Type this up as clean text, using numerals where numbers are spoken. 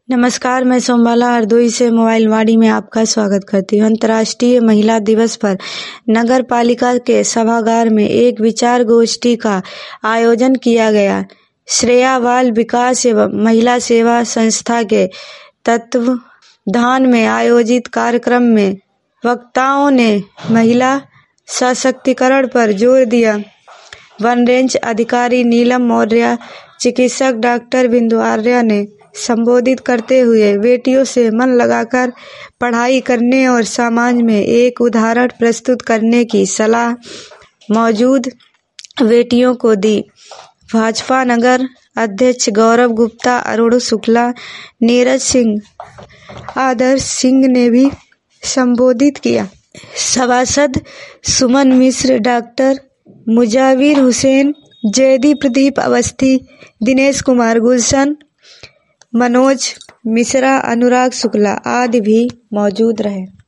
नमस्कार, मैं सोमबाला हरदोई से मोबाइल वाणी में आपका स्वागत करती हूँ। अंतर्राष्ट्रीय महिला दिवस पर नगर पालिका के सभागार में एक विचार गोष्ठी का आयोजन किया गया। श्रेया बाल विकास एवं महिला सेवा संस्था के तत्वाधान में आयोजित कार्यक्रम में वक्ताओं ने महिला सशक्तिकरण पर जोर दिया। वन रेंज अधिकारी नीलम मौर्य, चिकित्सक डॉक्टर बिंदु आर्या ने संबोधित करते हुए बेटियों से मन लगाकर पढ़ाई करने और समाज में एक उदाहरण प्रस्तुत करने की सलाह मौजूद बेटियों को दी। भाजपा नगर अध्यक्ष गौरव गुप्ता, अरुण शुक्ला, नीरज सिंह, आदर्श सिंह ने भी संबोधित किया। सभासद सुमन मिश्र, डॉक्टर मुजाविर हुसैन, जयदीप प्रदीप अवस्थी, दिनेश कुमार गुलशन, मनोज मिश्रा, अनुराग शुक्ला आदि भी मौजूद रहे।